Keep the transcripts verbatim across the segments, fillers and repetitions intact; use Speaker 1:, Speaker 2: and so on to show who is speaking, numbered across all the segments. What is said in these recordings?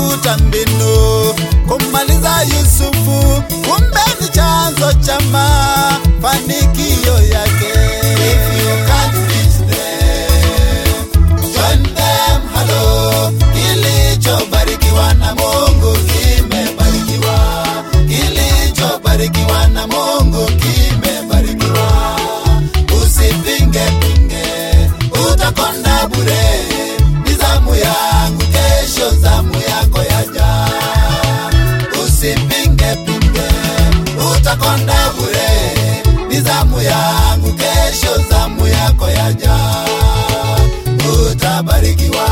Speaker 1: tafuta mbinu kumaliza Yusufu, kumbe ni chanzo cha mafanikio yake. If you can't reach them, join them. Hello, kilichobarikiwa na Mungu kimebarikiwa, kilichobarikiwa na Mungu kimebarikiwa. Usipinge pinge, utakonda bure. Ni zamu yangu, kesho zamu yako yaja. Usipinge pinge, utakonda bure. Ni zamu yangu, kesho zamu yako yaja. Utabarikiwa.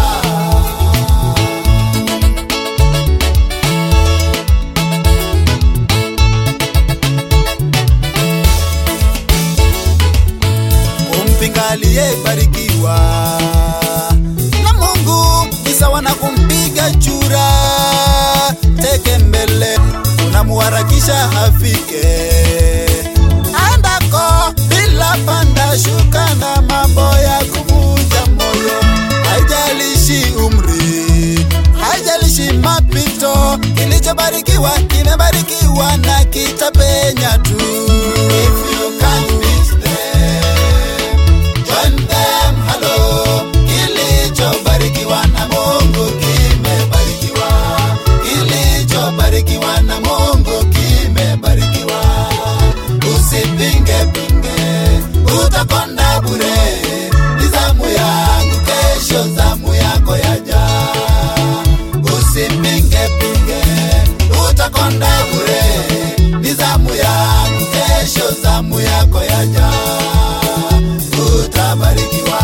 Speaker 1: Kumpinga aliyebarikiwa na Mungu ni sawa na kumpiga chura teke mbele, unamuharakisha hafike andako bila panda shuka na mambo ya kuvunja moyo. Haijalishi umri, haijalishi mapito, kilichobarikiwa kimebarikiwa na kitapenya tu. If you can't reach them, join them. Hello, kilichobarikiwa na Mungu kimebarikiwa, kilichobarikiwa na Mungu kimebarikiwa. Usipinge pinge, utakonda bure. Ni zamu yangu, kesho zamu yako yaja. Usipinge pinge, utakonda bure. Ni zamu yangu, kesho zamu yako yaja. Utabarikiwa.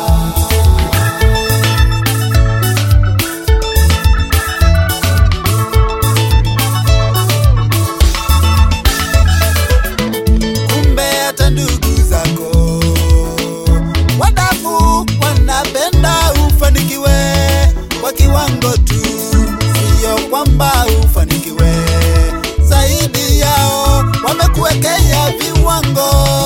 Speaker 1: Kumbe hata ndugu zako wadamu wanapenda ufanikiwe kwa kiwango tu, sio kwamba ufanikiwe zaidi yao. Wamekuwekea viwango